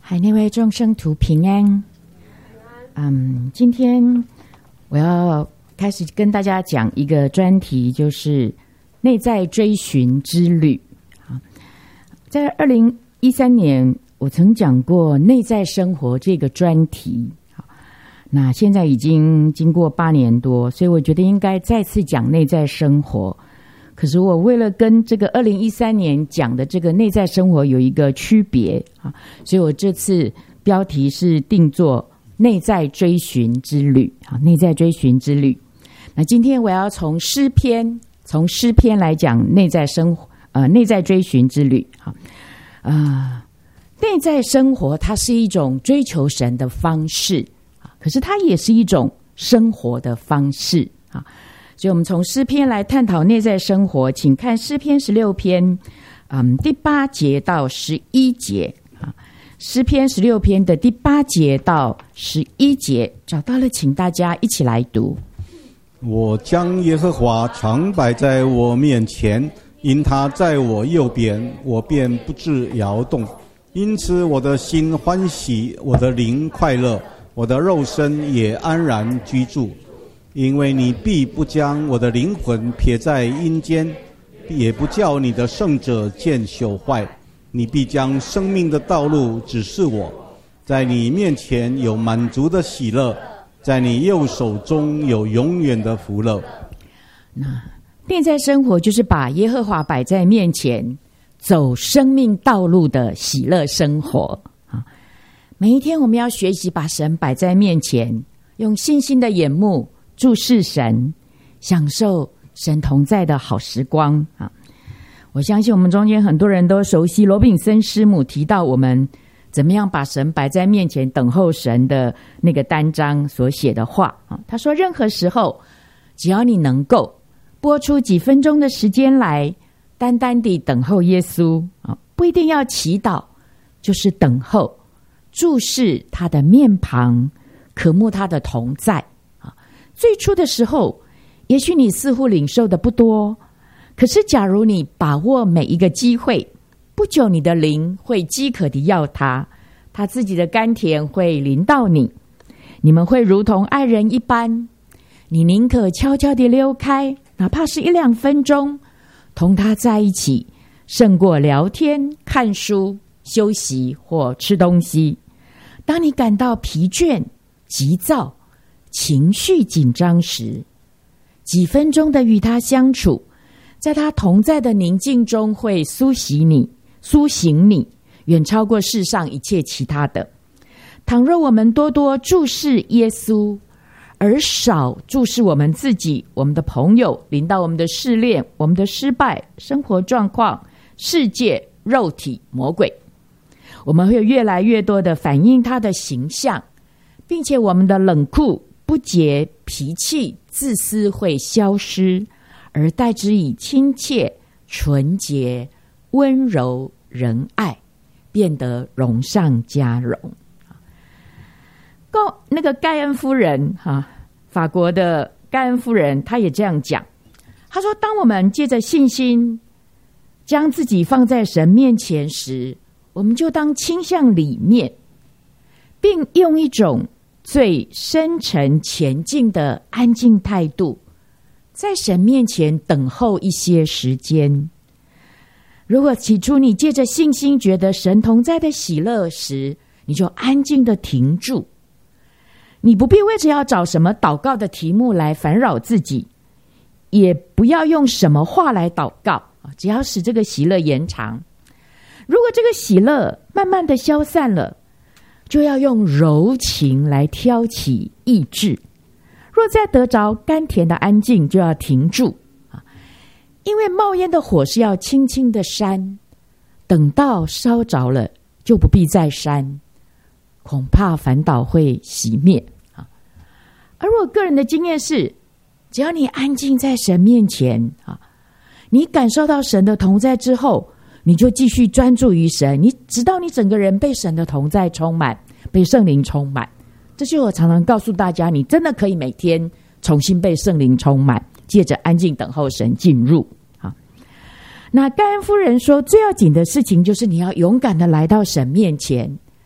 海内外众生图平安。今天我要开始跟大家讲一个专题，就是内在追寻之旅。在2013年，我曾讲过内在生活这个专题。那现在已经经过8年多，所以我觉得应该再次讲内在生活。可是我为了跟这个2013年讲的这个内在生活有一个区别啊，所以我这次标题是定做内在追寻之旅啊，内在追寻之旅。那今天我要从诗篇来讲内在生活，内在追寻之旅啊。内在生活它是一种追求神的方式，可是它也是一种生活的方式啊。所以我们从诗篇来探讨内在生活，请看诗篇16篇，第8节到11节啊。诗篇16篇的第8节到11节，找到了，请大家一起来读。 我将耶和华常摆在我面前，因他在我右边，我便不致摇动。因此我的心欢喜，我的灵快乐，我的肉身也安然居住。因为你必不将我的灵魂撇在阴间，也不叫你的圣者见朽坏。你必将生命的道路指示我，在你面前有满足的喜乐，在你右手中有永远的福乐。 那内在生活就是把耶和华摆在面前，走生命道路的喜乐生活啊。每一天我们要学习把神摆在面前，用信心的眼目注视神，享受神同在的好时光啊！我相信我们中间很多人都熟悉罗炳森师母提到我们怎么样把神摆在面前等候神的那个单章所写的话啊。他说，任何时候只要你能够拨出几分钟的时间来单单地等候耶稣啊，不一定要祈祷，就是等候，注视他的面庞，渴慕他的同在。最初的时候，也许你似乎领受的不多，可是假如你把握每一个机会，不久你的灵会饥渴地要他自己的甘甜会临到你，你们会如同爱人一般，你宁可悄悄地溜开，哪怕是1-2分钟，同他在一起，胜过聊天、看书、休息或吃东西。当你感到疲倦、急躁、情绪紧张时，几分钟的与他相处，在他同在的宁静中会苏醒你，远超过世上一切其他的。倘若我们多多注视耶稣，而少注视我们自己、我们的朋友、临到我们的试炼、我们的失败、生活状况、世界、肉体、魔鬼，我们会越来越多的反映他的形象，并且我们的冷酷、不洁、脾气、自私会消失，而代之以亲切、纯洁、温柔、仁爱，变得荣上加荣。那个盖恩夫人法国的盖恩夫人，她也这样讲。她说，当我们借着信心将自己放在神面前时，我们就当倾向里面，并用一种最深沉前进的安静态度，在神面前等候一些时间。如果起初你借着信心觉得神同在的喜乐时，你就安静的停住。你不必为着要找什么祷告的题目来烦扰自己，也不要用什么话来祷告，只要使这个喜乐延长。如果这个喜乐慢慢的消散了，就要用柔情来挑起意志。若再得着甘甜的安静，就要停住因为冒烟的火是要轻轻的扇，等到烧着了，就不必再扇，恐怕反倒会熄灭而我个人的经验是，只要你安静在神面前你感受到神的同在之后，你就继续专注于神，你直到你整个人被神的同在充满，被圣灵充满。这是我常常告诉大家，你真的可以每天重新被圣灵充满，借着安静等候神进入那盖恩夫人说，最要紧的事情就是你要勇敢的来到神面前，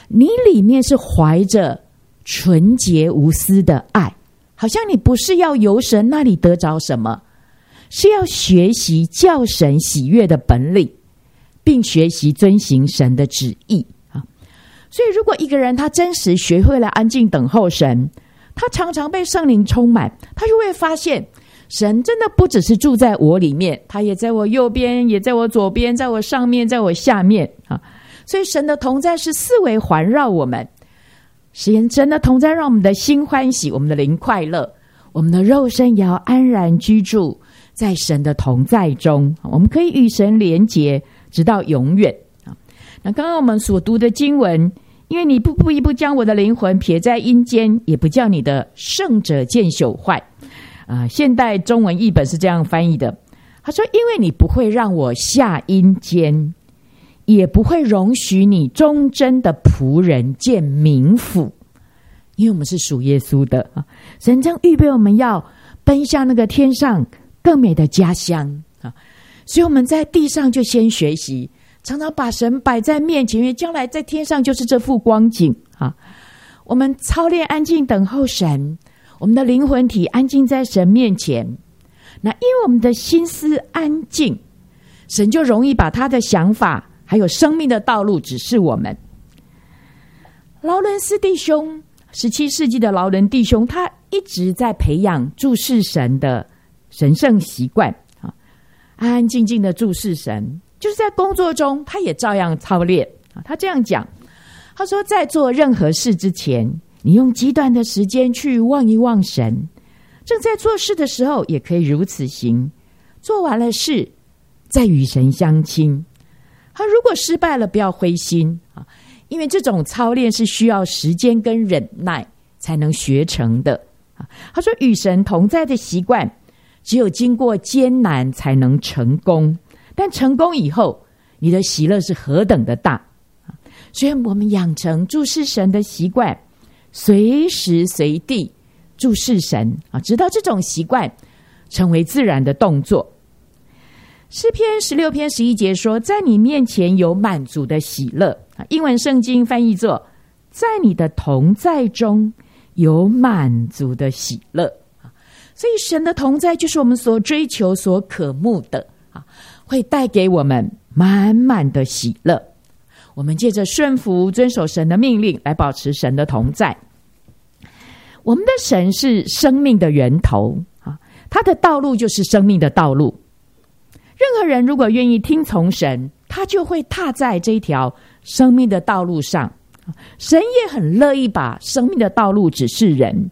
你里面是怀着纯洁无私的爱，好像你不是要由神那里得着什么，是要学习叫神喜悦的本领，并学习遵行神的旨意。所以如果一个人他真实学会了安静等候神，他常常被圣灵充满，他就会发现神真的不只是住在我里面，他也在我右边，也在我左边，在我上面，在我下面。所以神的同在是四围环绕我们，神的同在让我们的心欢喜，我们的灵快乐，我们的肉身也要安然居住在神的同在中，我们可以与神连结直到永远。那刚刚我们所读的经文，因为你不将我的灵魂撇在阴间，也不叫你的圣者见朽坏。现代中文译本是这样翻译的，他说因为你不会让我下阴间，也不会容许你忠贞的仆人见冥府。因为我们是属耶稣的，神将预备我们要奔向那个天上更美的家乡。所以我们在地上就先学习，常常把神摆在面前，因为将来在天上就是这副光景。我们操练安静等候神，我们的灵魂体安静在神面前。那因为我们的心思安静，神就容易把他的想法还有生命的道路指示我们。劳伦斯弟兄，17世纪的劳伦弟兄，他一直在培养注视神的神圣习惯，安安静静的注视神，就是在工作中他也照样操练。他这样讲，他说在做任何事之前，你用极短的时间去望一望神，正在做事的时候也可以如此行，做完了事再与神相亲。他如果失败了不要灰心，因为这种操练是需要时间跟忍耐才能学成的。他说与神同在的习惯只有经过艰难才能成功，但成功以后你的喜乐是何等的大。所以我们养成注视神的习惯，随时随地注视神，直到这种习惯成为自然的动作。诗篇16篇11节说，在你面前有满足的喜乐，英文圣经翻译作在你的同在中有满足的喜乐。所以神的同在就是我们所追求所渴慕的，会带给我们满满的喜乐。我们借着顺服遵守神的命令来保持神的同在。我们的神是生命的源头，他的道路就是生命的道路。任何人如果愿意听从神，他就会踏在这一条生命的道路上。神也很乐意把生命的道路指示人。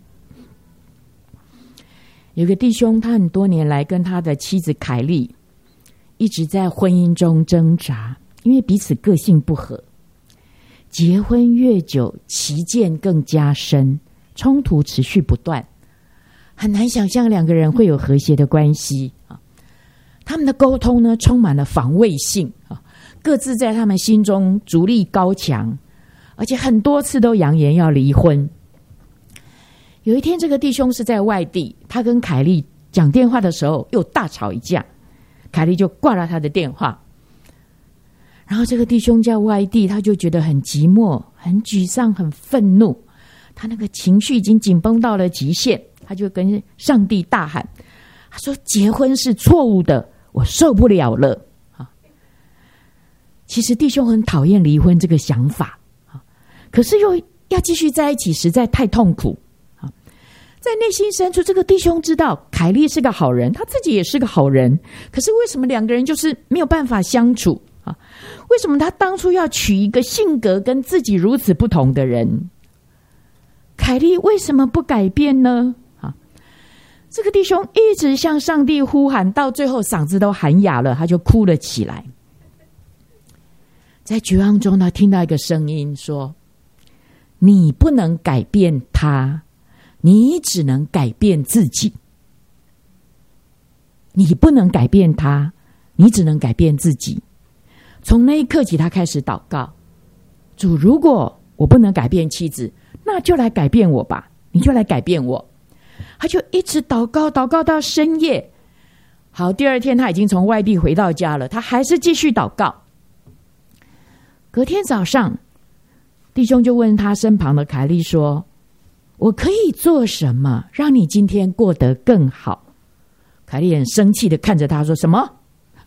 有个弟兄，他很多年来跟他的妻子凯莉一直在婚姻中挣扎，因为彼此个性不合，结婚越久歧见更加深，冲突持续不断，很难想象两个人会有和谐的关系。他们的沟通呢，充满了防卫性，各自在他们心中逐力高强，而且很多次都扬言要离婚。有一天这个弟兄是在外地，他跟凯莉讲电话的时候又大吵一架，凯莉就挂了他的电话。然后这个弟兄在外地，他就觉得很寂寞，很沮丧，很愤怒，他那个情绪已经紧绷到了极限，他就跟上帝大喊，他说结婚是错误的，我受不了了。其实弟兄很讨厌离婚这个想法，可是又要继续在一起，实在太痛苦。在内心深处，这个弟兄知道凯莉是个好人，他自己也是个好人，可是为什么两个人就是没有办法相处？为什么他当初要娶一个性格跟自己如此不同的人？凯莉为什么不改变呢？这个弟兄一直向上帝呼喊，到最后嗓子都喊哑了，他就哭了起来。在绝望中，他听到一个声音说，你不能改变他，你只能改变自己。你不能改变他，你只能改变自己。从那一刻起，他开始祷告，主，如果我不能改变妻子，那就来改变我吧，你就来改变我。他就一直祷告，祷告到深夜。好，第二天他已经从外地回到家了，他还是继续祷告。隔天早上， 弟兄就问他身旁的凯利说，我可以做什么让你今天过得更好？凯利很生气的看着他说，什么？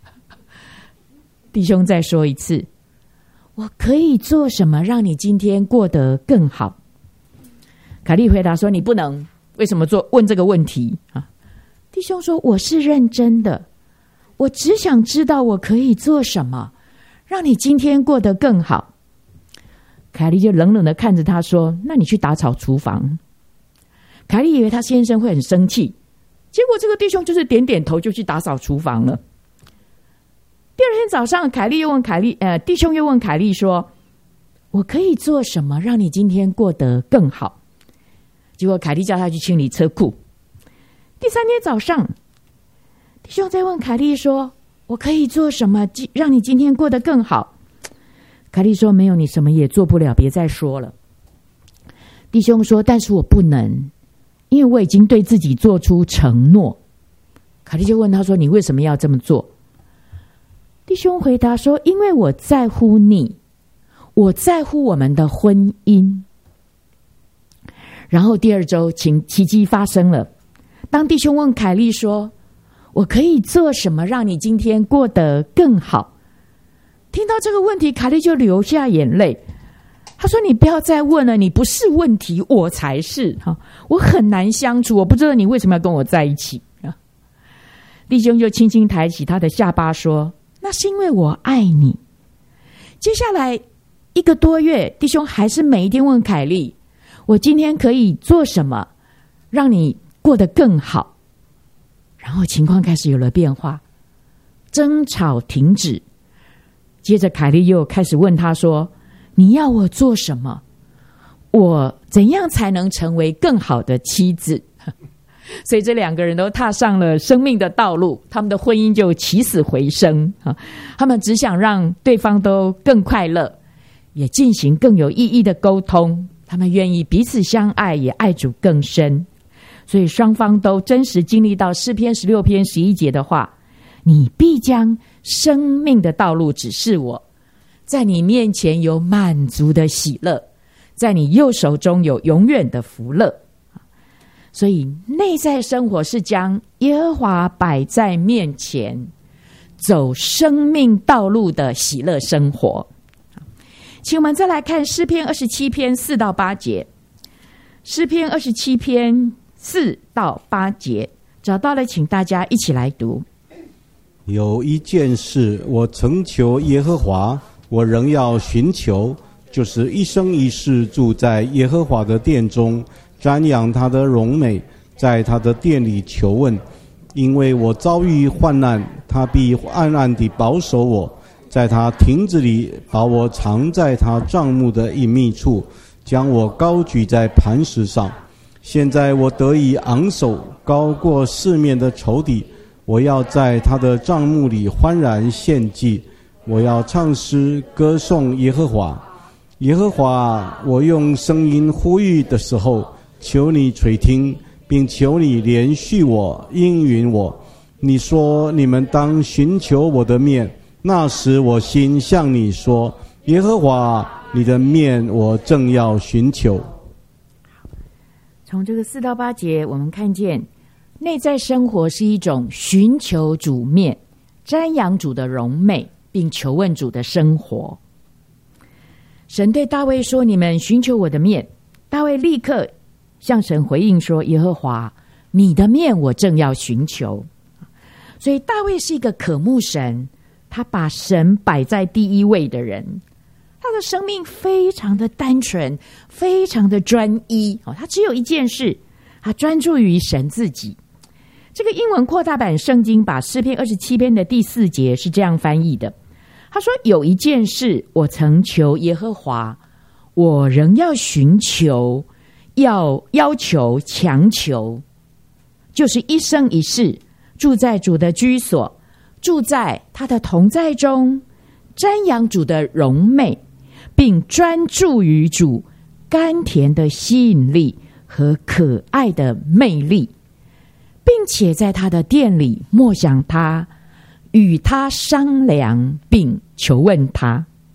弟兄再说一次，我可以做什么让你今天过得更好？凯利回答说，你不能。为什么问这个问题啊？弟兄说，我是认真的，我只想知道我可以做什么让你今天过得更好。凯莉就冷冷的看着他说，那你去打扫厨房。凯莉以为他先生会很生气，结果这个弟兄就是点点头就去打扫厨房了。第二天早上，弟兄又问凯莉说，我可以做什么让你今天过得更好？结果凯莉叫他去清理车库。第三天早上，弟兄再问凯莉说，我可以做什么让你今天过得更好？凯莉说，没有，你什么也做不了，别再说了。弟兄说，但是我不能，因为我已经对自己做出承诺。凯莉就问他说，你为什么要这么做？弟兄回答说，因为我在乎你，我在乎我们的婚姻。然后第二周奇迹发生了。当弟兄问凯莉说，我可以做什么让你今天过得更好？听到这个问题，凯莉就流下眼泪。他说，你不要再问了，你不是问题，我才是。我很难相处，我不知道你为什么要跟我在一起。弟兄就轻轻抬起他的下巴说，那是因为我爱你。接下来1个多月，弟兄还是每一天问凯莉，我今天可以做什么让你过得更好？然后情况开始有了变化，争吵停止。接着凯莉又开始问他说，你要我做什么？我怎样才能成为更好的妻子？所以这2个人都踏上了生命的道路，他们的婚姻就起死回生。他们只想让对方都更快乐，也进行更有意义的沟通。他们愿意彼此相爱，也爱主更深。所以双方都真实经历到诗篇16篇11节的话，你必将生命的道路指示我，在你面前有满足的喜乐，在你右手中有永远的福乐。所以内在生活是将耶和华摆在面前，走生命道路的喜乐生活。请我们再来看诗篇27篇4到8节。诗篇27篇4到8节，找到了请大家一起来读。 有一件事我曾求耶和华，我仍要寻求，就是一生一世住在耶和华的殿中，瞻仰他的荣美，在他的殿里求问。因为我遭遇患难，他必暗暗地保守我，在他亭子里把我藏在他帐幕的隐秘处，将我高举在磐石上。现在我得以昂首，高过四面的仇敌。我要在他的帐幕里欢然献祭，我要唱诗歌颂耶和华。耶和华，我用声音呼吁的时候，求你垂听，并求你连续我，应允我。你说你们当寻求我的面，那时我心向你说，耶和华，你的面我正要寻求。 从这个4到8节，我们看见内在生活是一种寻求主面、瞻仰主的荣美，并求问主的生活。神对大卫说，你们寻求我的面。大卫立刻向神回应说，耶和华，你的面我正要寻求。所以大卫是一个渴慕神，他把神摆在第一位的人。他的生命非常的单纯，非常的专一。他只有一件事，他专注于神自己。这个英文扩大版圣经把诗篇27篇的第4节是这样翻译的，他说，有一件事我曾求耶和华，我仍要寻求，要求强求，就是一生一世住在主的居所，住在他的同在中，瞻仰主的荣美，并专注于主甘甜的吸引力和可爱的魅力，并且在他的殿里默想他，与他商量，并求问他。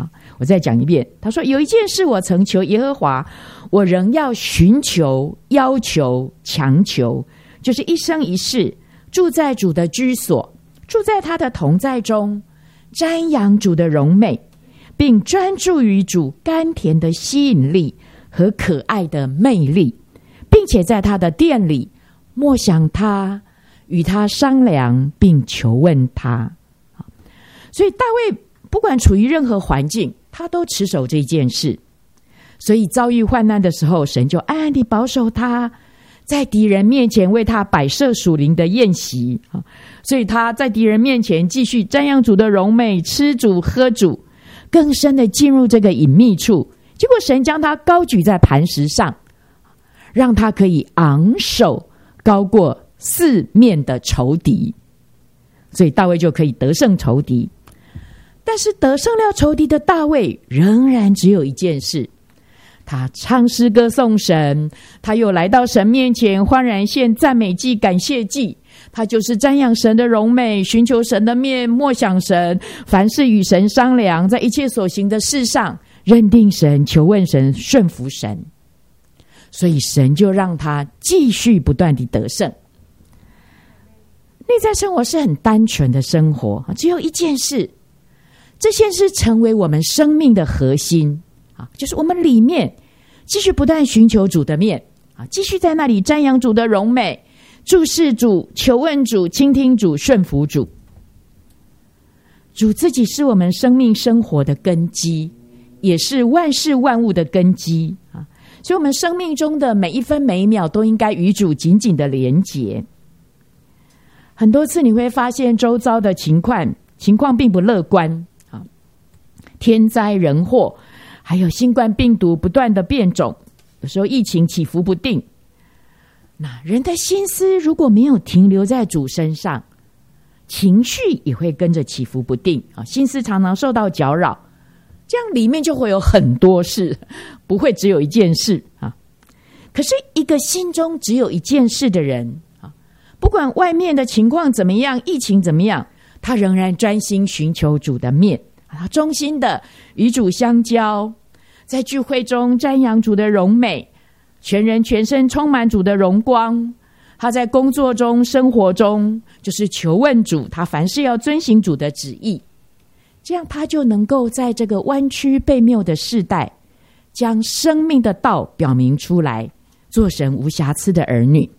我再讲一遍，他说有一件事我曾求耶和华，我仍要寻求、要求、强求，就是一生一世住在主的居所，住在他的同在中，瞻仰主的荣美，并专注于主甘甜的吸引力和可爱的魅力，并且在他的殿里默想他，与他商量，并求问他。所以大卫不管处于任何环境，他都持守这件事。所以遭遇患难的时候，神就暗暗地保守他，在敌人面前为他摆设属灵的宴席。所以他在敌人面前继续瞻仰主的荣美，吃主喝主，更深的进入这个隐秘处。结果神将他高举在磐石上，让他可以昂首高过四面的仇敌，所以大卫就可以得胜仇敌。但是得胜了仇敌的大卫仍然只有一件事，他唱诗歌颂神，他又来到神面前欢然献赞美祭、感谢祭，他就是瞻仰神的荣美，寻求神的面，默想神，凡事与神商量，在一切所行的事上认定神，求问神，顺服神。所以神就让他继续不断地得胜。内在生活是很单纯的生活，只有一件事，这件事成为我们生命的核心，就是我们里面继续不断寻求主的面，继续在那里瞻仰主的荣美，注视主，求问主，倾听主，顺服主。主自己是我们生命生活的根基，也是万事万物的根基，所以我们生命中的每一分每一秒都应该与主紧紧的连结。很多次你会发现周遭的情况并不乐观，天灾人祸，还有新冠病毒不断的变种，有时候疫情起伏不定。那人的心思如果没有停留在主身上，情绪也会跟着起伏不定，心思常常受到搅扰，这样里面就会有很多事，不会只有一件事。可是一个心中只有一件事的人，不管外面的情况怎么样，疫情怎么样，他仍然专心寻求主的面，他忠心的与主相交，在聚会中瞻仰主的荣美，全人全身充满主的荣光。他在工作中生活中就是求问主，他凡事要遵行主的旨意，这样他就能够在这个弯曲悖谬的世代，将生命的道表明出来，做神无瑕疵的儿女。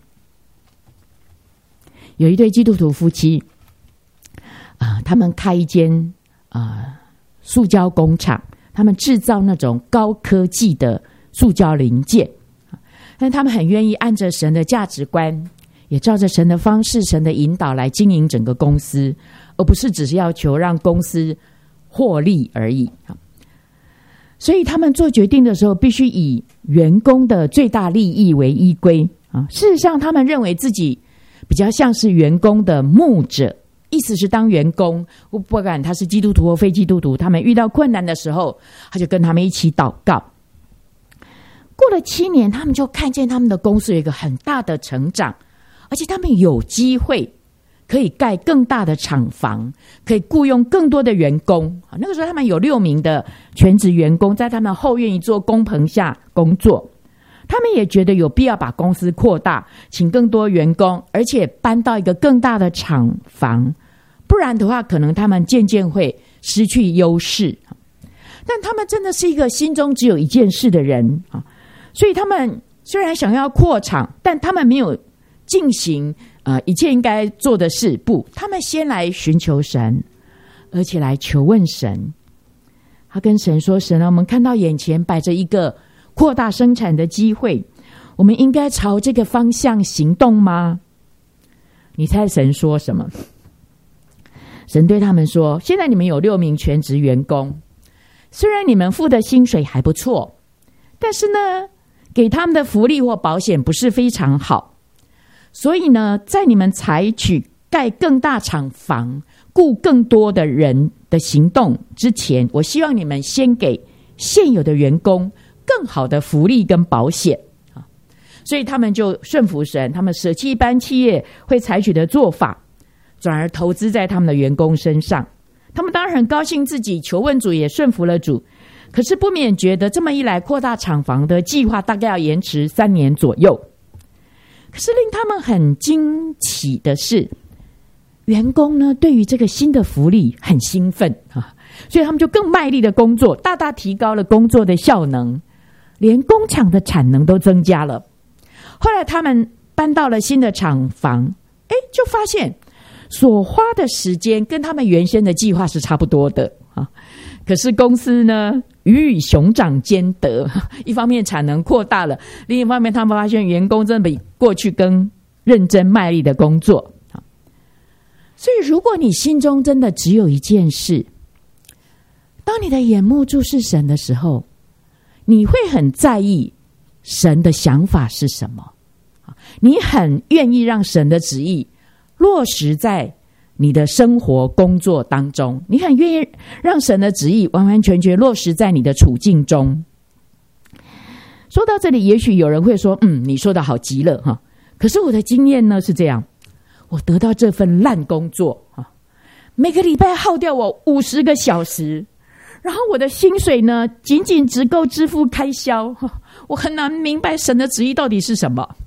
有一对基督徒夫妻，他们开一间塑胶工厂，他们制造那种高科技的塑胶零件，但他们很愿意按着神的价值观，也照着神的方式、神的引导来经营整个公司，而不是只是要求让公司获利而已。所以他们做决定的时候必须以员工的最大利益为依归。事实上他们认为自己比较像是员工的牧者，意思是当员工，不管他是基督徒或非基督徒，他们遇到困难的时候，他就跟他们一起祷告。过了7年，他们就看见他们的公司有一个很大的成长，而且他们有机会可以盖更大的厂房，可以雇佣更多的员工。那个时候他们有6名的全职员工，在他们后院一座工棚下工作。他们也觉得有必要把公司扩大，请更多员工，而且搬到一个更大的厂房，不然的话可能他们渐渐会失去优势。但他们真的是一个心中只有一件事的人，所以他们虽然想要扩厂，但他们没有进行一切应该做的事，不，他们先来寻求神，而且来求问神。他跟神说，神啊，我们看到眼前摆着一个扩大生产的机会，我们应该朝这个方向行动吗？你猜神说什么？神对他们说，现在你们有6名全职员工，虽然你们付的薪水还不错，但是呢，给他们的福利或保险不是非常好，所以呢，在你们采取盖更大厂房、雇更多的人的行动之前，我希望你们先给现有的员工更好的福利跟保险。所以他们就顺服神，他们舍弃一般企业会采取的做法，转而投资在他们的员工身上。 他们当然很高兴自己求问主，也顺服了主，可是不免觉得这么一来，扩大厂房的计划大概要延迟3年左右。可是令他们很惊奇的是，员工呢对于这个新的福利很兴奋啊，所以他们就更卖力的工作，大大提高了工作的效能，连工厂的产能都增加了。后来他们搬到了新的厂房，就发现所花的时间跟他们原先的计划是差不多的啊。可是公司呢鱼与熊掌兼得，一方面产能扩大了，另一方面他们发现员工真的比过去更认真卖力的工作。所以如果你心中真的只有一件事，当你的眼目注视神的时候，你会很在意神的想法是什么，你很愿意让神的旨意落实在你的生活工作当中，你很愿意让神的旨意完完全全落实在你的处境中。说到这里，也许有人会说你说的好极了哈。可是我的经验呢是这样，我得到这份烂工作每个礼拜耗掉我50个小时，然后我的薪水呢仅仅只够支付开销，我很难明白神的旨意到底是什么。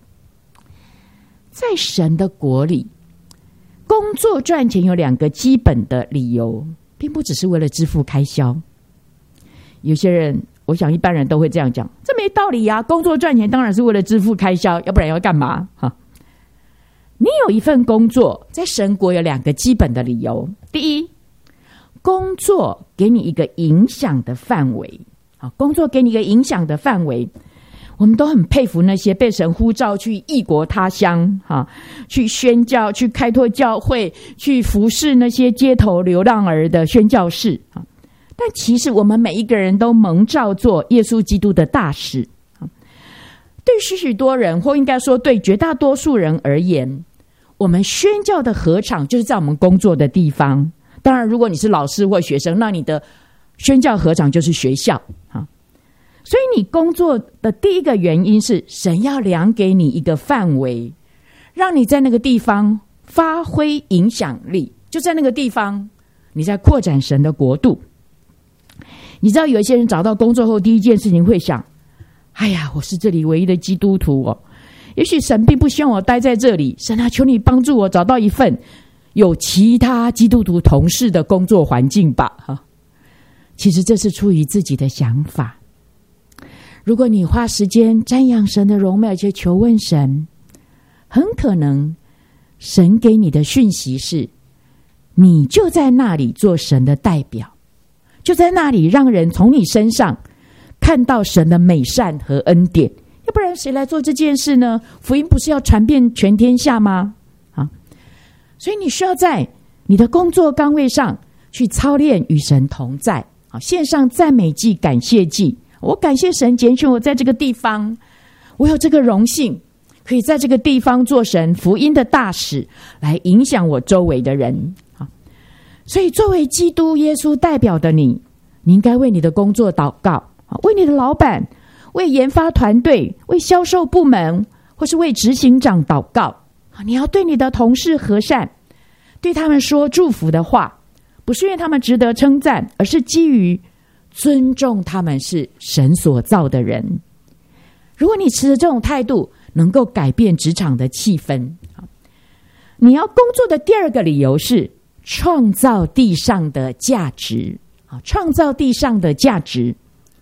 在神的国里，工作赚钱有2个基本的理由，并不只是为了支付开销。有些人，我想一般人都会这样讲，这没道理啊，工作赚钱当然是为了支付开销，要不然要干嘛？你有一份工作，在神国有2个基本的理由。第一，工作给你一个影响的范围，工作给你一个影响的范围。我们都很佩服那些被神呼召去异国他乡去宣教，去开拓教会，去服侍那些街头流浪儿的宣教士。但其实我们每一个人都蒙召做耶稣基督的大使。对许多人，或应该说对绝大多数人而言，我们宣教的禾场就是在我们工作的地方。当然如果你是老师或学生，那你的宣教禾场就是学校。所以你工作的第一个原因是神要量给你一个范围，让你在那个地方发挥影响力，就在那个地方你在扩展神的国度。你知道有一些人找到工作后第一件事情会想，哎呀，我是这里唯一的基督徒也许神并不希望我待在这里，神啊，求你帮助我找到一份有其他基督徒同事的工作环境吧。其实这是出于自己的想法。如果你花时间瞻仰神的荣美，且求问神，很可能神给你的讯息是，你就在那里做神的代表，就在那里让人从你身上看到神的美善和恩典。要不然谁来做这件事呢？福音不是要传遍全天下吗？所以你需要在你的工作岗位上去操练与神同在，献上赞美祭、感谢祭。我感谢神拣选我在这个地方，我有这个荣幸可以在这个地方做神福音的大使，来影响我周围的人。所以作为基督耶稣代表的你应该为你的工作祷告，为你的老板，为研发团队，为销售部门，或是为执行长祷告。你要对你的同事和善，对他们说祝福的话，不是因为他们值得称赞，而是基于尊重他们是神所造的人。如果你持着这种态度，能够改变职场的气氛。你要工作的第2个理由是创造地上的价值。创造地上的价值，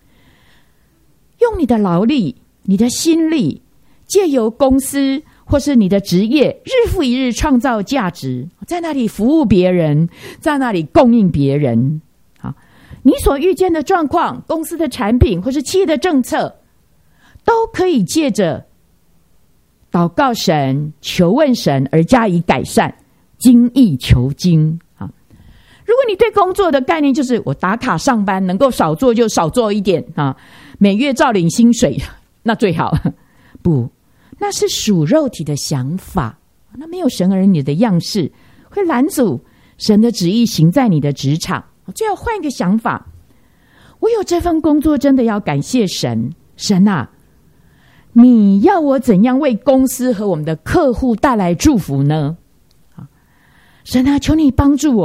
用你的劳力、你的心力，借由公司或是你的职业，日复一日创造价值，在那里服务别人，在那里供应别人。你所遇见的状况，公司的产品或是企业的政策，都可以借着祷告神、求问神而加以改善，精益求精。如果你对工作的概念就是我打卡上班，能够少做就少做一点每月照领薪水，那最好。不，那是属肉体的想法，那没有神儿女的样式，会拦阻神的旨意行在你的职场。就要换一个想法，我有这份工作真的要感谢神。神啊，你要我怎样为公司和我们的客户带来祝福呢？神啊，求你帮助我，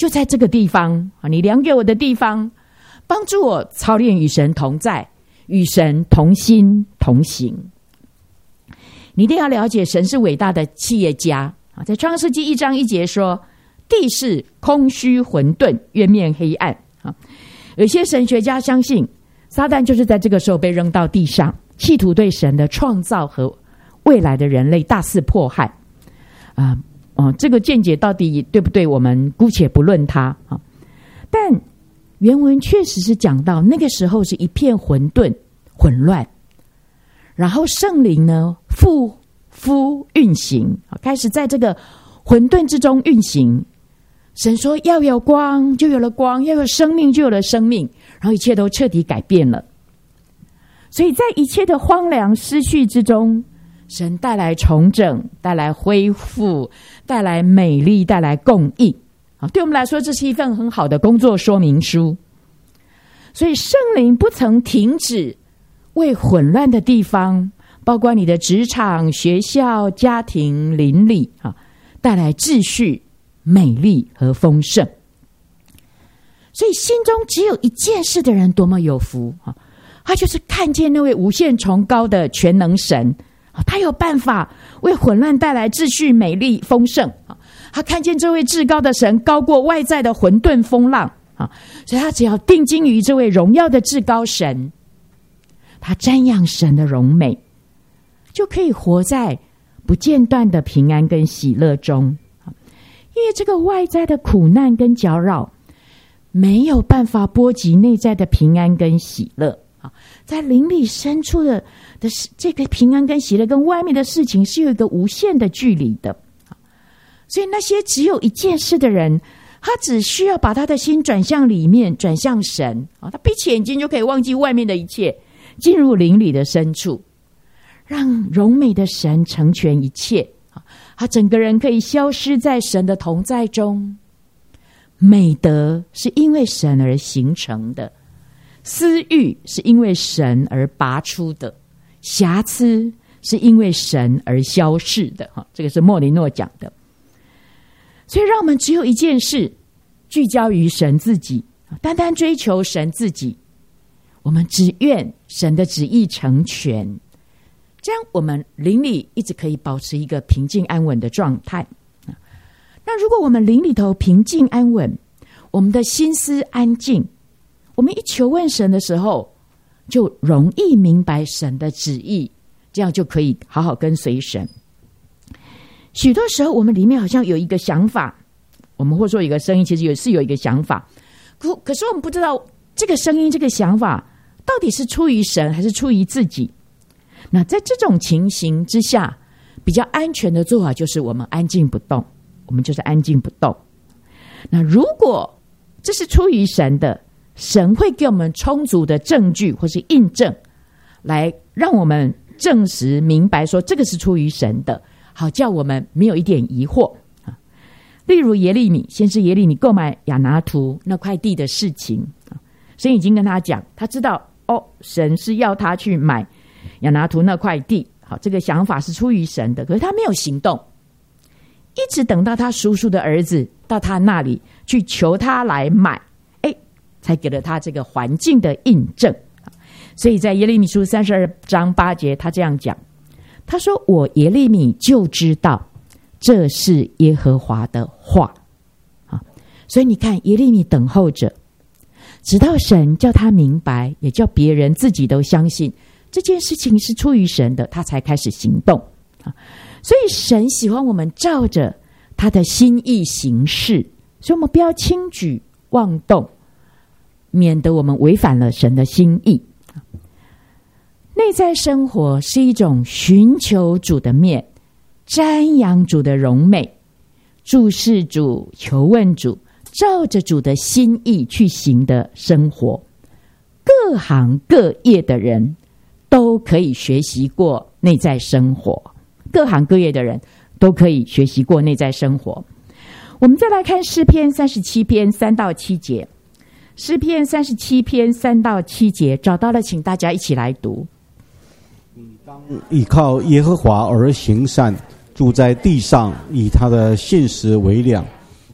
就在这个地方啊，你量给我的地方，帮助我操练与神同在，与神同心同行。你一定要了解，神是伟大的企业家啊！在创世纪1章1节说，地是空虚混沌，渊面黑暗啊。有些神学家相信，撒旦就是在这个时候被扔到地上，企图对神的创造和未来的人类大肆迫害这个见解到底对不对，我们姑且不论它啊。但原文确实是讲到那个时候是一片混沌混乱，然后圣灵呢复运行，开始在这个混沌之中运行。神说要有光，就有了光；要有生命，就有了生命。然后一切都彻底改变了。所以在一切的荒凉失去之中，神带来重整，带来恢复，带来美丽，带来供应。对我们来说，这是一份很好的工作说明书。所以圣灵不曾停止为混乱的地方，包括你的职场、学校、家庭、邻里带来秩序、美丽和丰盛。所以心中只有一件事的人多么有福，他就是看见那位无限崇高的全能神，他有办法为混乱带来秩序、美丽、丰盛。他看见这位至高的神高过外在的混沌风浪，所以他只要定睛于这位荣耀的至高神，他瞻仰神的荣美，就可以活在不间断的平安跟喜乐中。因为这个外在的苦难跟搅扰没有办法波及内在的平安跟喜乐，在灵里深处的这个平安跟喜乐跟外面的事情是有一个无限的距离的。所以那些只有一件事的人，他只需要把他的心转向里面，转向神，他闭起眼睛就可以忘记外面的一切，进入灵里的深处，让荣美的神成全一切。他整个人可以消失在神的同在中。美德是因为神而形成的，私欲是因为神而拔出的，瑕疵是因为神而消逝的。这个是莫里诺讲的。所以让我们只有一件事，聚焦于神自己，单单追求神自己。我们只愿神的旨意成全，这样我们灵里一直可以保持一个平静安稳的状态。那如果我们灵里头平静安稳，我们的心思安静，我们一求问神的时候，就容易明白神的旨意，这样就可以好好跟随神。许多时候我们里面好像有一个想法，我们或者说有一个声音，其实有一个想法，可是我们不知道这个声音这个想法到底是出于神还是出于自己。那在这种情形之下，比较安全的做法就是我们安静不动，我们就是安静不动。那如果这是出于神的，神会给我们充足的证据或是印证，来让我们证实明白说这个是出于神的，好叫我们没有一点疑惑。例如耶利米，先是耶利米购买亚拿图那块地的事情，神已经跟他讲，他知道神是要他去买亚拿图那块地，好，这个想法是出于神的，可是他没有行动，一直等到他叔叔的儿子到他那里去求他来买，才给了他这个环境的印证。所以在耶利米书32章8节，他这样讲，他说：“我耶利米就知道这是耶和华的话。”所以你看，耶利米等候着，直到神叫他明白，也叫别人自己都相信这件事情是出于神的，他才开始行动。所以神喜欢我们照着他的心意行事，所以我们不要轻举妄动，免得我们违反了神的心意。内在生活是一种寻求主的面，瞻仰主的荣美，注视主，求问主，照着主的心意去行的生活。各行各业的人都可以学习过内在生活，各行各业的人都可以学习过内在生活。我们再来看诗篇37篇3到7节。诗篇37篇3到7节，找到了请大家一起来读。 你当依靠耶和华而行善，住在地上，以他的信实为粮。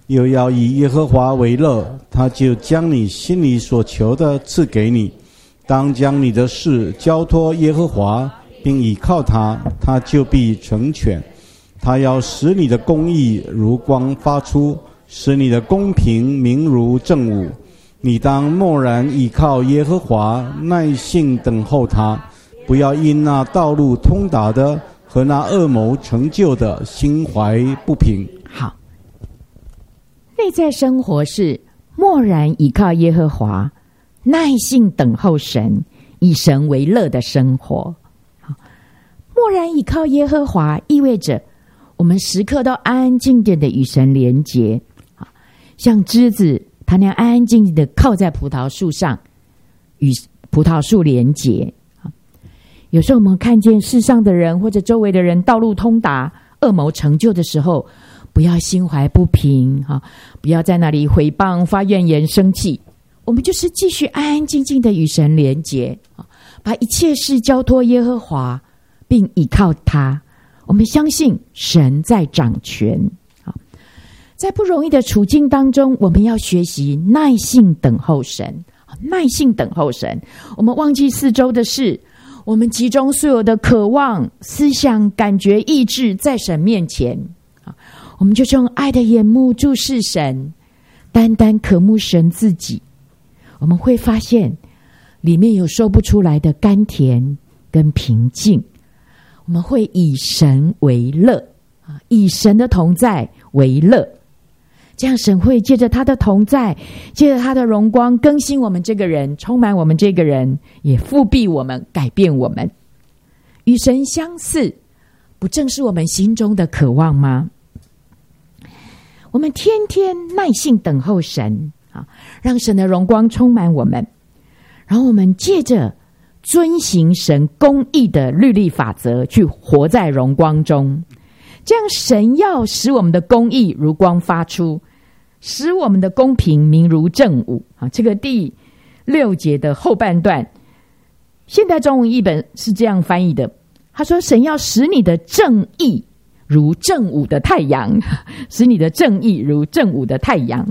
又要以耶和华为乐，他就将你心里所求的赐给你。当将你的事交托耶和华，并倚靠他，他就必成全。他要使你的公义如光发出，使你的公平明如正午。你当默然倚靠耶和华，耐性等候他，不要因那道路通达的和那恶谋成就的心怀不平。 好，内在生活是默然倚靠耶和华，耐性等候神，以神为乐的生活。默然倚靠耶和华意味着我们时刻都安安静静的与神连结，像枝子它那样安安静静的靠在葡萄树上，与葡萄树连结。有时候我们看见世上的人或者周围的人道路通达，恶谋成就的时候，不要心怀不平，不要在那里毁谤发怨言生气，我们就是继续安安静静的与神连结，把一切事交托耶和华，并倚靠他。我们相信神在掌权。在不容易的处境当中，我们要学习耐性等候神，耐性等候神。我们忘记四周的事，我们集中所有的渴望、思想、感觉、意志在神面前，我们就用爱的眼目注视神，单单渴慕神自己。我们会发现里面有说不出来的甘甜跟平静。我们会以神为乐，以神的同在为乐。这样神会借着他的同在，借着他的荣光更新我们这个人，充满我们这个人，也复辟我们，改变我们。与神相似，不正是我们心中的渴望吗？我们天天耐心等候神，让神的荣光充满我们，然后我们借着遵行神公义的律例法则，去活在荣光中。这样神要使我们的公义如光发出，使我们的公平明如正午。这个第6节的后半段，现代中文译本是这样翻译的，他说神要使你的正义如正午的太阳，使你的正义如正午的太阳。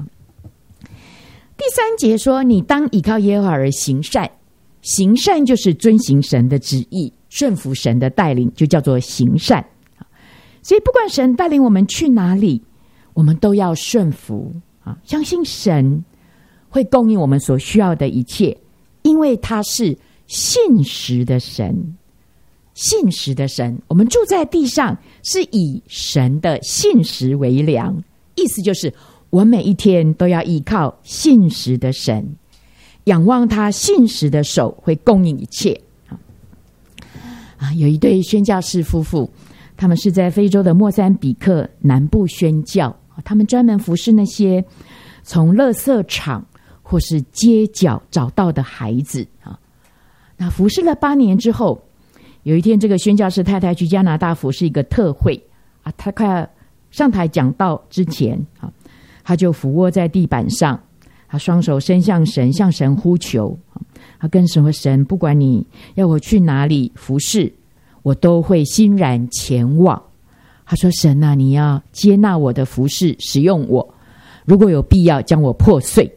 第3节说，你当倚靠耶和华而行善，行善就是遵行神的旨意，顺服神的带领，就叫做行善。所以不管神带领我们去哪里，我们都要顺服，相信神会供应我们所需要的一切，因为他是信实的神。信实的神，我们住在地上是以神的信实为粮，意思就是我每一天都要依靠信实的神，仰望他信实的手会供应一切。有一对宣教士夫妇，他们是在非洲的莫桑比克南部宣教，他们专门服侍那些从垃圾场或是街角找到的孩子。那服侍了8年之后，有一天这个宣教士太太去加拿大服侍一个特会，他快要上台讲道之前，他就俯卧在地板上，他双手伸向神，向神呼求。他跟神说，神不管你要我去哪里服侍，我都会欣然前往。他说，神啊，你要接纳我的服侍，使用我，如果有必要将我破碎。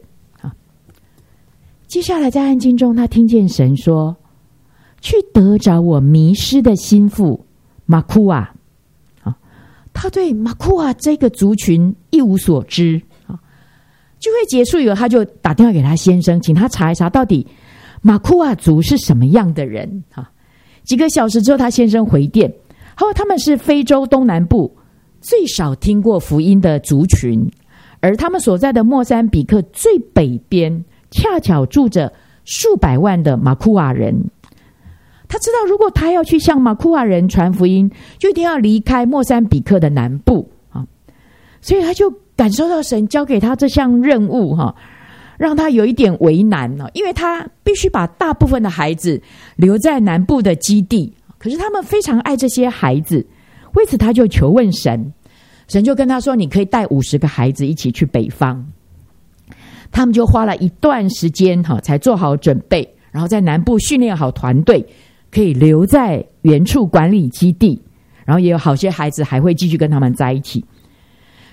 接下来在安静中，他听见神说，去得着我迷失的心腹马库啊。他对马库啊这个族群一无所知。聚会结束以后，他就打电话给他先生，请他查一查到底马库啊族是什么样的人。几个小时之后，他先生回电，他们是非洲东南部最少听过福音的族群，而他们所在的莫桑比克最北边恰巧住着数百万的马库瓦人。他知道如果他要去向马库瓦人传福音，就一定要离开莫桑比克的南部，所以他就感受到神交给他这项任务，让他有一点为难，因为他必须把大部分的孩子留在南部的基地，可是他们非常爱这些孩子，为此他就求问神，神就跟他说，你可以带50个孩子一起去北方。他们就花了一段时间才做好准备，然后在南部训练好团队，可以留在原处管理基地，然后也有好些孩子还会继续跟他们在一起。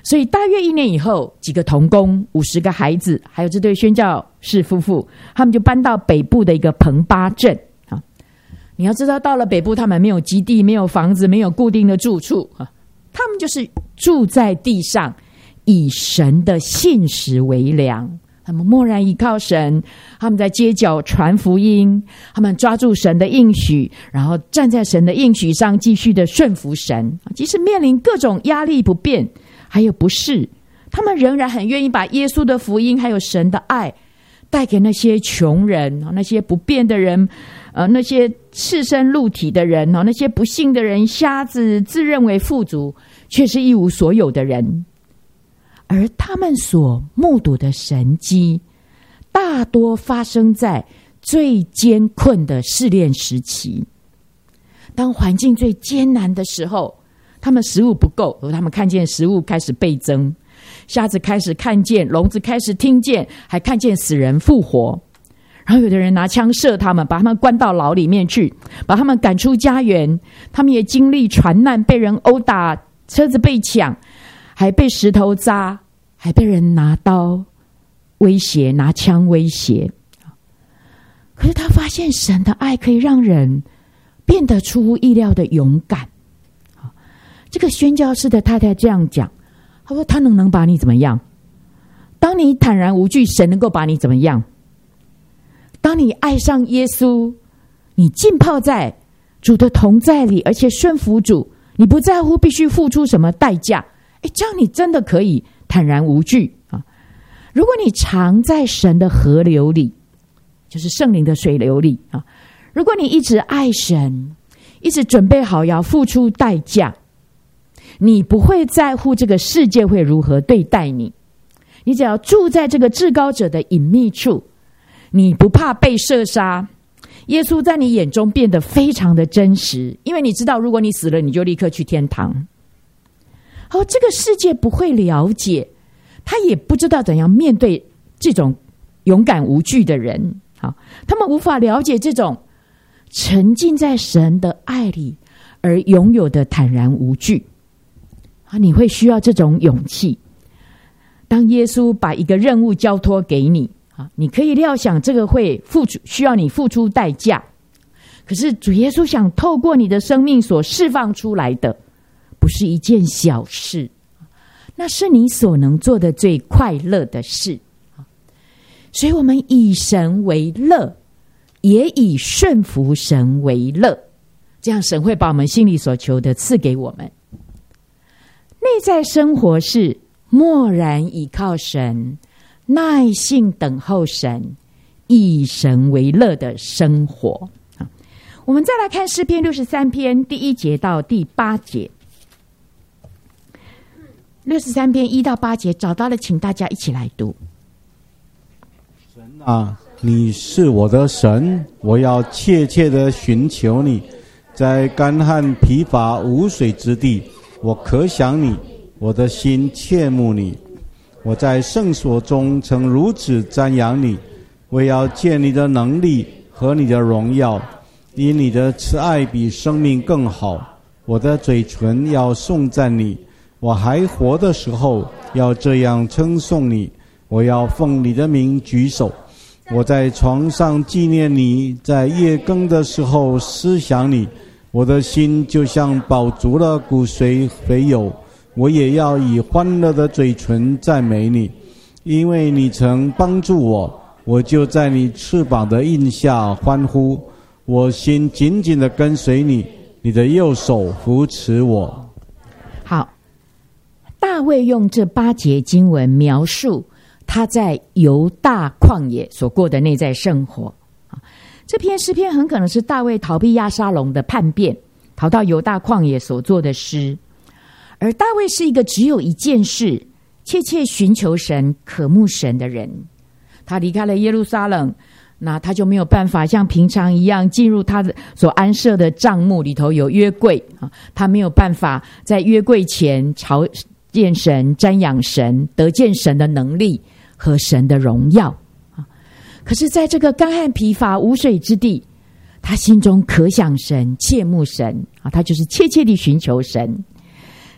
所以大约1年以后，几个同工、50个孩子，还有这对宣教士夫妇，他们就搬到北部的一个彭巴镇。你要知道，到了北部，他们没有基地，没有房子，没有固定的住处，他们就是住在地上，以神的信实为粮。他们默然依靠神，他们在街角传福音，他们抓住神的应许，然后站在神的应许上，继续的顺服神。即使面临各种压力不便还有不适，他们仍然很愿意把耶稣的福音还有神的爱带给那些穷人，那些不便的人，那些赤身露体的人，那些不幸的人，瞎子，自认为富足却是一无所有的人。而他们所目睹的神迹，大多发生在最艰困的试炼时期。当环境最艰难的时候，他们食物不够，他们看见食物开始倍增，瞎子开始看见，聋子开始听见，还看见死人复活。然后有的人拿枪射他们，把他们关到牢里面去，把他们赶出家园。他们也经历船难，被人殴打，车子被抢，还被石头砸，还被人拿刀威胁，拿枪威胁。可是他发现神的爱可以让人变得出乎意料的勇敢。这个宣教士的太太这样讲，他说他能把你怎么样？当你坦然无惧，神能够把你怎么样？当你爱上耶稣，你浸泡在主的同在里，而且顺服主，你不在乎必须付出什么代价，这样你真的可以坦然无惧啊！如果你常在神的河流里，就是圣灵的水流里啊，如果你一直爱神，一直准备好要付出代价，你不会在乎这个世界会如何对待你。你只要住在这个至高者的隐秘处，你不怕被射杀。耶稣在你眼中变得非常的真实，因为你知道，如果你死了，你就立刻去天堂。这个世界不会了解，他也不知道怎样面对这种勇敢无惧的人。他们无法了解这种沉浸在神的爱里而拥有的坦然无惧。你会需要这种勇气。当耶稣把一个任务交托给你，你可以料想这个会需要你付出代价。可是主耶稣想透过你的生命所释放出来的，不是一件小事，那是你所能做的最快乐的事。所以我们以神为乐，也以顺服神为乐，这样神会把我们心里所求的赐给我们。内在生活是默然倚靠神，耐性等候神，以神为乐的生活。我们再来看诗篇63篇第1节到第8节。63篇1到8节找到了，请大家一起来读。 神啊，你是我的神，我要切切地寻求你，在干旱疲乏无水之地，我渴想你，我的心切慕你。我在圣所中曾如此瞻仰你，我要见你的能力和你的荣耀，因你的慈爱比生命更好。我的嘴唇要颂赞你，我还活的时候要这样称颂你。我要奉你的名举手，我在床上纪念你，在夜更的时候思想你。我的心就像饱足了骨髓肥油，我也要以欢乐的嘴唇赞美你，因为你曾帮助我，我就在你翅膀的印下欢呼。我心紧紧地跟随你，你的右手扶持我。 好，大卫用这8节经文描述他在犹大旷野所过的内在生活。这篇诗篇很可能是大卫逃避押沙龙的叛变，逃到犹大旷野所做的诗。而大卫是一个只有一件事，切切寻求神、渴慕神的人。他离开了耶路撒冷，那他就没有办法像平常一样进入他的所安设的帐幕里头有约柜，他没有办法在约柜前朝见神、瞻仰神，得见神的能力和神的荣耀。可是在这个干旱疲乏无水之地，他心中渴想神、切慕神，他就是切切地寻求神。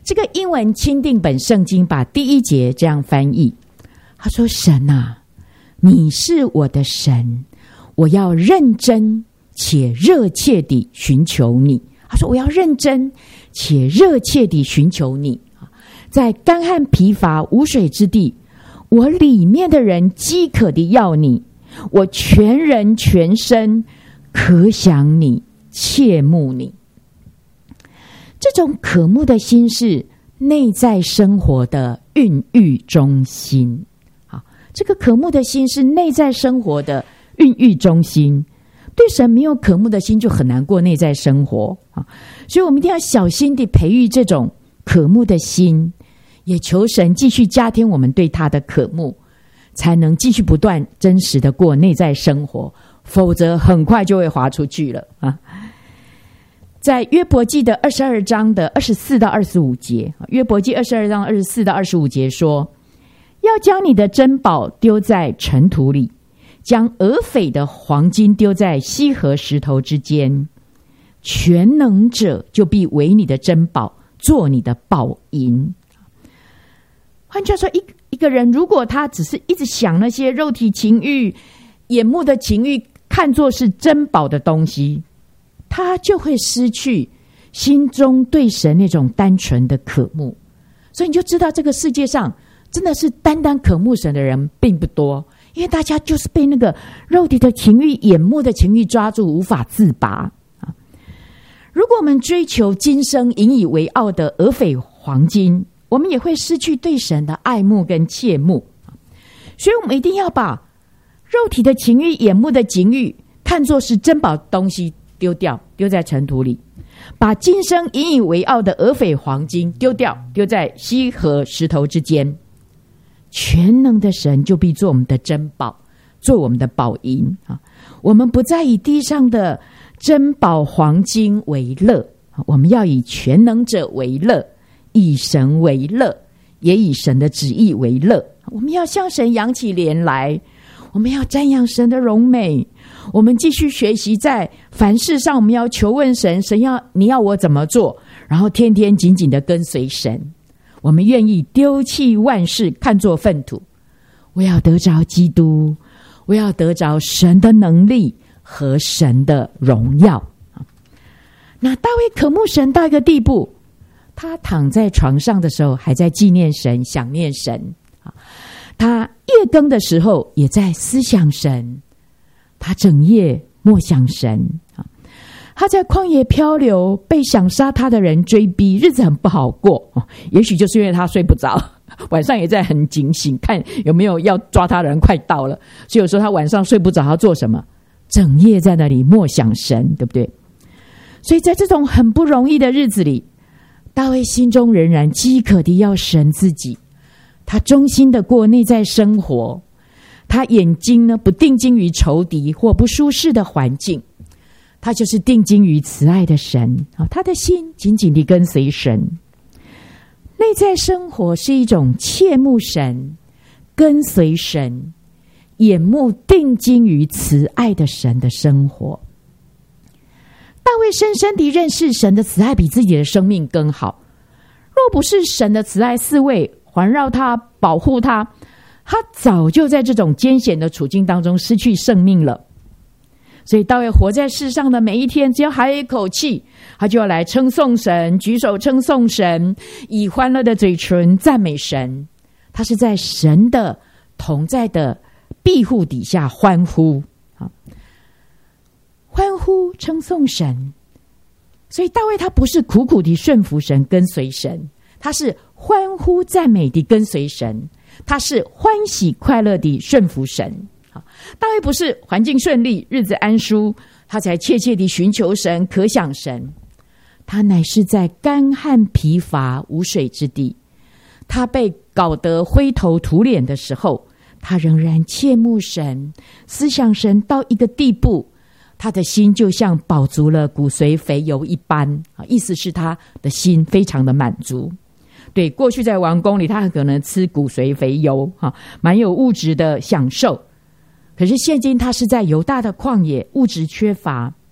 这个英文钦定本圣经把第1节这样翻译，他说：神啊，你是我的神，我要认真且热切地寻求你。他说我要认真且热切地寻求你，在干旱疲乏无水之地，我里面的人饥渴地要你，我全人全身可想你，切慕你。这种渴慕的心是内在生活的孕育中心。好，这个渴慕的心是内在生活的孕育中心。对神没有渴慕的心，就很难过内在生活啊。所以我们一定要小心地培育这种渴慕的心，也求神继续加添我们对他的渴慕，才能继续不断真实的过内在生活，否则很快就会滑出去了啊。在约伯记的22章的24到25节，约伯记22章24到25节说，要将你的珍宝丢在尘土里，将俄斐的黄金丢在溪河石头之间，全能者就必为你的珍宝，做你的宝银。换句话说，一个人如果他只是一直想那些肉体情欲、眼目的情欲，看作是珍宝的东西，他就会失去心中对神那种单纯的渴慕。所以你就知道这个世界上真的是单单渴慕神的人并不多，因为大家就是被那个肉体的情欲、眼目的情欲抓住，无法自拔。如果我们追求今生引以为傲的俄斐黄金，我们也会失去对神的爱慕跟切慕。所以我们一定要把肉体的情欲、眼目的情欲看作是珍宝东西丢掉，丢在尘土里，把今生引以为傲的俄斐黄金丢掉，丢在溪河石头之间，全能的神就必做我们的珍宝，做我们的宝银啊！我们不再以地上的珍宝黄金为乐，我们要以全能者为乐，以神为乐，也以神的旨意为乐。我们要向神扬起脸来，我们要瞻仰神的荣美，我们继续学习，在凡事上我们要求问神，神你要我怎么做，然后天天紧紧的跟随神。我们愿意丢弃万事，看作粪土。我要得着基督，我要得着神的能力和神的荣耀。那大卫渴慕神到一个地步，他躺在床上的时候还在纪念神、想念神，他夜更的时候也在思想神，他整夜默想神。他在旷野漂流，被想杀他的人追逼，日子很不好过。也许就是因为他睡不着，晚上也在很警醒，看有没有要抓他的人快到了。所以有时候他晚上睡不着，他做什么？整夜在那里默想神，对不对？所以在这种很不容易的日子里，大卫心中仍然饥渴地要神自己，他忠心的过内在生活，他眼睛呢不定睛于仇敌或不舒适的环境，他就是定睛于慈爱的神，他的心紧紧地跟随神。内在生活是一种切慕神、跟随神、眼目定睛于慈爱的神的生活。大卫深深地认识神的慈爱比自己的生命更好，若不是神的慈爱四围环绕他、保护他，他早就在这种艰险的处境当中失去生命了。所以大卫活在世上的每一天，只要还有一口气，他就要来称颂神，举手称颂神，以欢乐的嘴唇赞美神。他是在神的同在的庇护底下欢呼，欢呼称颂神。所以大卫他不是苦苦地顺服神、跟随神，他是欢呼赞美地跟随神，他是欢喜快乐地顺服神。大卫不是环境顺利、日子安舒，他才切切地寻求神、渴想神。他乃是在干旱疲乏无水之地，他被搞得灰头土脸的时候，他仍然切慕神、思想神到一个地步，他的心就像饱足了骨髓肥油一般，意思是他的心非常的满足。对，过去在王宫里，他很可能吃骨髓肥油，蛮有物质的享受。可是现今他是在犹大的旷野，物质缺乏，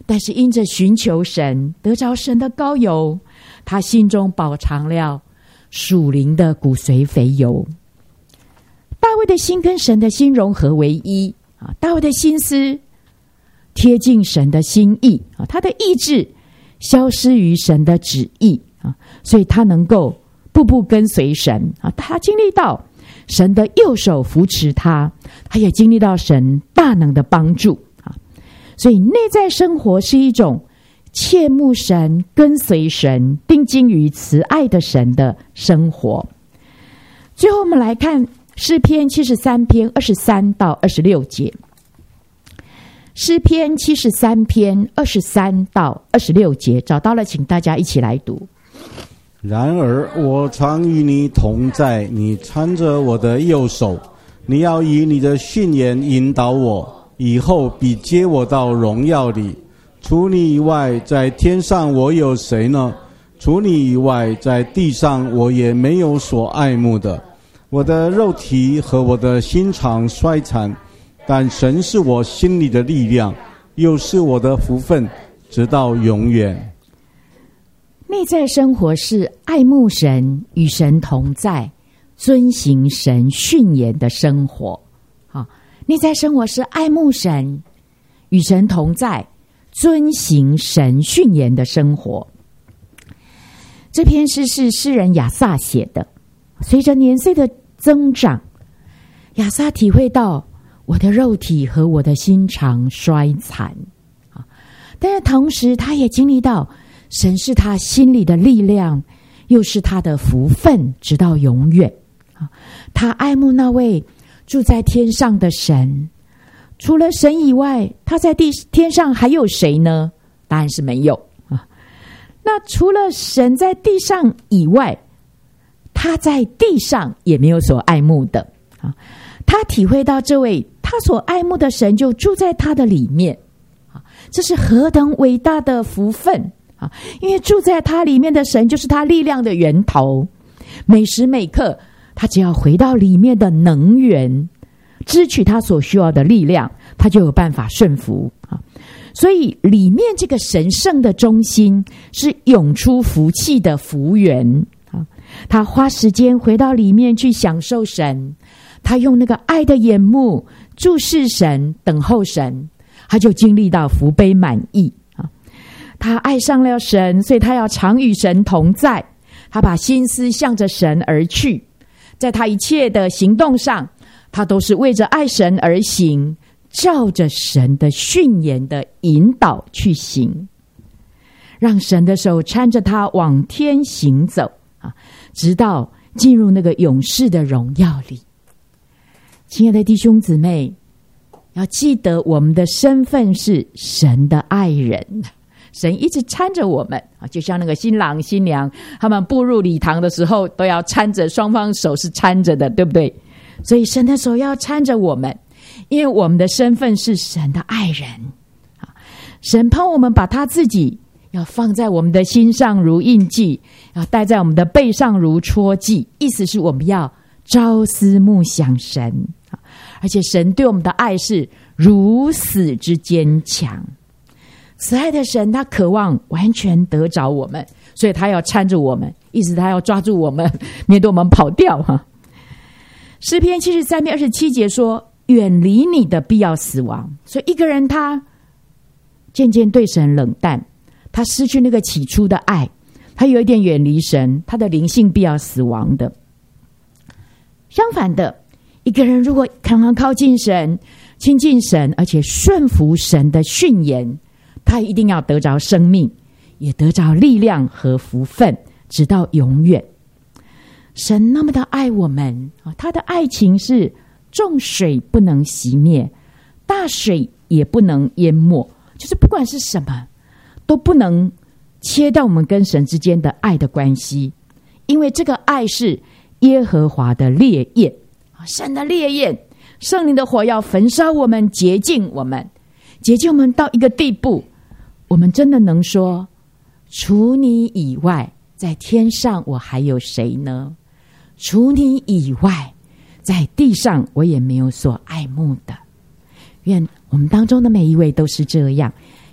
但是因着寻求神，得着神的膏油，他心中饱尝了属灵的骨髓肥油。大卫的心跟神的心融合为一啊！大卫的心思贴近神的心意啊，他的意志消失于神的旨意啊，所以他能够步步跟随神啊。他经历到神的右手扶持他，他也经历到神大能的帮助啊。所以内在生活是一种切慕神、跟随神、定睛于慈爱的神的生活。最后我们来看诗篇73篇23到26节。诗篇73篇23到26节，找到了请大家一起来读。 然而我常与你同在，你搀着我的右手，你要以你的训言引导我，以后必接我到荣耀里。除你以外，在天上我有谁呢？除你以外，在地上我也没有所爱慕的。我的肉体和我的心肠衰残，但神是我心里的力量，又是我的福分，直到永远。 内在生活是爱慕神，与神同在，遵行神训言的生活。内在生活是爱慕神，与神同在，遵行神训言的生活。这篇诗是诗人亚萨写的。随着年岁的增长，亚萨体会到我的肉体和我的心肠衰残，但是同时他也经历到神是他心里的力量，又是他的福分，直到永远。他爱慕那位住在天上的神，除了神以外，他在天上还有谁呢？答案是没有。那除了神在地上以外，他在地上也没有所爱慕的。他体会到这位他所爱慕的神就住在他的里面，这是何等伟大的福分！因为住在他里面的神就是他力量的源头，每时每刻他只要回到里面的能源，支取他所需要的力量，他就有办法顺服。所以里面这个神圣的中心是涌出福气的福源。他花时间回到里面去享受神，他用那个爱的眼目注视神，等候神，他就经历到福杯满溢。他爱上了神，所以他要常与神同在，他把心思向着神而去，在他一切的行动上，他都是为着爱神而行，照着神的训言的引导去行，让神的手搀着他往天行走，直到进入那个永世的荣耀里。亲爱的弟兄姊妹，要记得我们的身份是神的爱人，神一直搀着我们，就像那个新郎新娘他们步入礼堂的时候都要搀着，双方手是搀着的，对不对？所以神的手要搀着我们，因为我们的身份是神的爱人。神盼我们把他自己要放在我们的心上如印记，要戴在我们的背上如戳记，意思是我们要朝思暮想神，而且神对我们的爱是如死之坚强。慈爱的神他渴望完全得着我们，所以他要搀着我们，意思他要抓住我们，免得我们跑掉。诗篇73篇27节说，远离你的必要死亡。所以一个人他渐渐对神冷淡，他失去那个起初的爱，他有一点远离神，他的灵性必要死亡的。相反的，一个人如果常常靠近神，亲近神，而且顺服神的训言，他一定要得着生命，也得着力量和福分，直到永远。神那么的爱我们，他的爱情是重水不能熄灭，大水也不能淹没，就是不管是什么都不能切断我们跟神之间的爱的关系，因为这个爱是耶和华的烈焰，神的烈焰，圣灵的火要焚烧我们，洁净我们，洁净我们到一个地步，我们真的能说，除你以外，在天上我还有谁呢？除你以外，在地上我也没有所爱慕的。愿我们当中的每一位都是这样，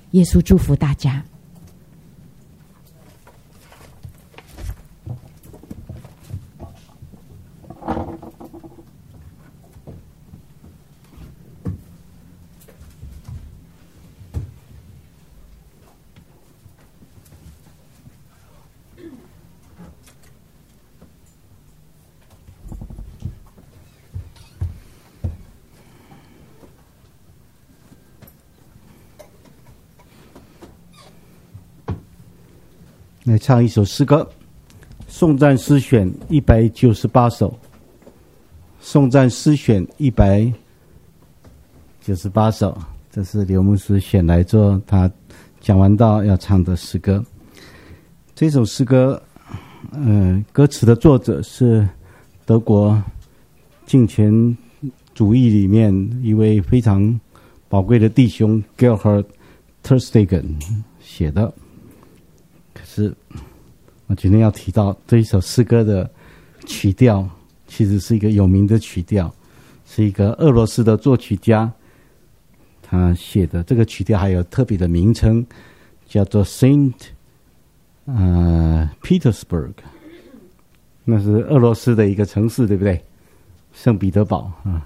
耶稣祝福大家。 来唱一首诗歌，颂赞诗选198首，颂赞诗选198首，这是刘牧师选来做他讲完道要唱的诗歌。这首诗歌，歌词的作者是德国敬虔主义里面一位非常宝贵的弟兄 Gerhard Tersteegen 写的。可是我今天要提到这一首诗歌的曲调，其实是一个有名的曲调，是一个俄罗斯的作曲家他写的。这个曲调还有特别的名称，叫做 Saint Petersburg， 那是俄罗斯的一个城市，对不对？圣彼得堡啊。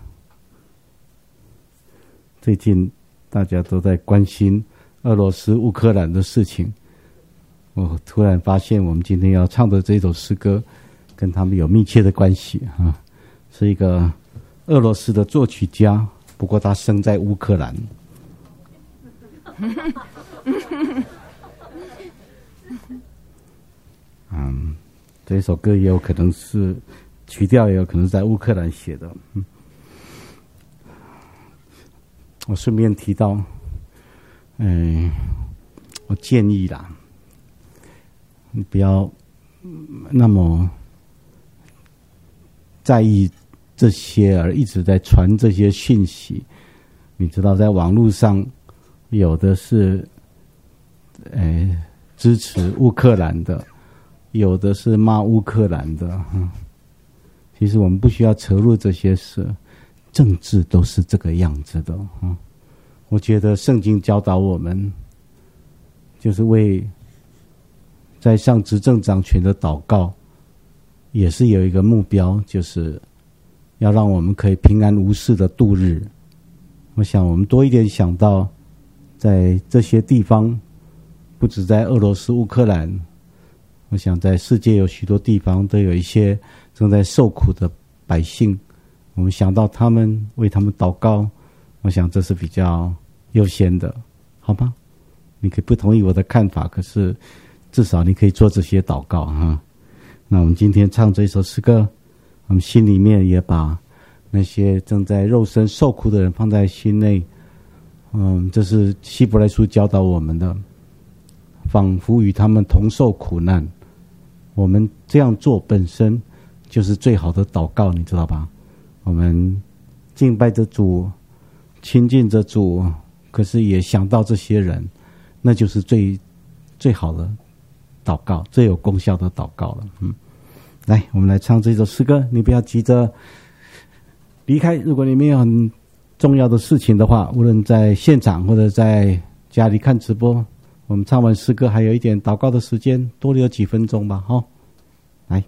最近大家都在关心俄罗斯乌克兰的事情，我突然发现我们今天要唱的这首诗歌跟他们有密切的关系啊，是一个俄罗斯的作曲家，不过他生在乌克兰。这首歌也有可能是曲调，也有可能是在乌克兰写的。我顺便提到，我建议啦，你不要那么在意这些而一直在传这些讯息。你知道在网络上有的是支持乌克兰的，有的是骂乌克兰的。其实我们不需要扯入这些事，政治都是这个样子的。我觉得圣经教导我们，就是为在上执政掌权的祷告，也是有一个目标，就是要让我们可以平安无事的度日。我想我们多一点想到，在这些地方，不止在俄罗斯乌克兰，我想在世界有许多地方都有一些正在受苦的百姓，我们想到他们，为他们祷告，我想这是比较优先的，好吗？你可以不同意我的看法，可是至少你可以做这些祷告哈。那我们今天唱这首诗歌，我们心里面也把那些正在肉身受苦的人放在心内。这是希伯来书教导我们的，仿佛与他们同受苦难。我们这样做本身就是最好的祷告，你知道吧？我们敬拜着主，亲近着主，可是也想到这些人，那就是最好的祷告，最有功效的祷告了。来，我们来唱这首诗歌。你不要急着离开，如果你没有很重要的事情的话，无论在现场或者在家里看直播，我们唱完诗歌还有一点祷告的时间，多留几分钟吧。来。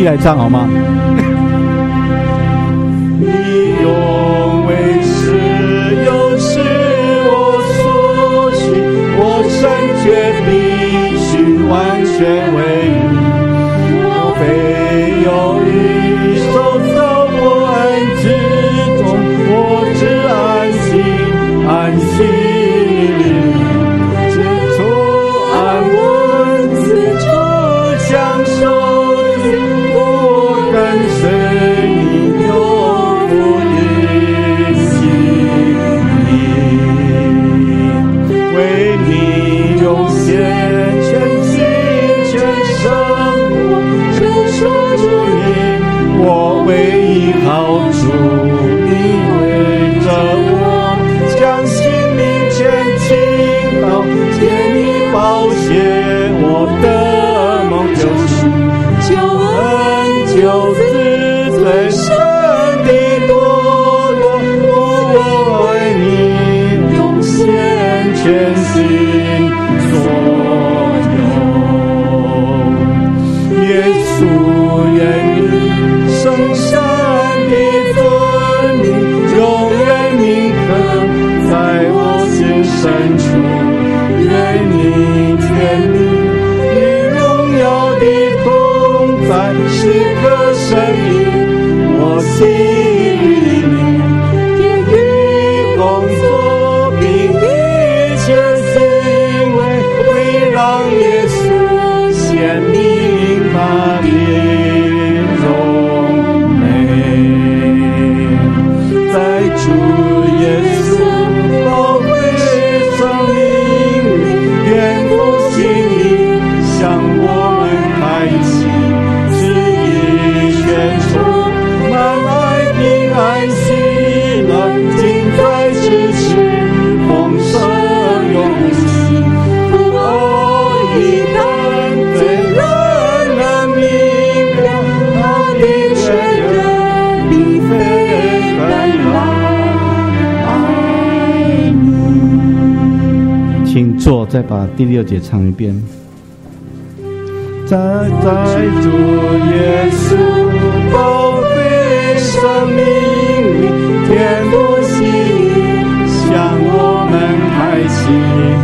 来唱好吗？ 你永为是又是我所需，我深觉必须完全为你。我非有一手在我恩之中，我只安心安息。我唯一好主，你为着我将性命全倾倒，借你宝血，我的梦就是救恩救自最深的堕落。我为你用献全心所有，耶稣愿意圣山的尊名，永远铭刻在我心深处。愿你天命与荣耀的同在，时刻生引我心里，言语工作并一切行为，会让耶稣显明他的主耶稣宝贵生命里，愿福心里向我们开启，旨意宣说满爱平安喜乐，尽在咫尺丰盛永恒。不偶一旦对人能明了，他的确认并非本来。 请坐，再把第6节唱一遍。 在主耶稣宝贵生命里，天父心意向我们开启。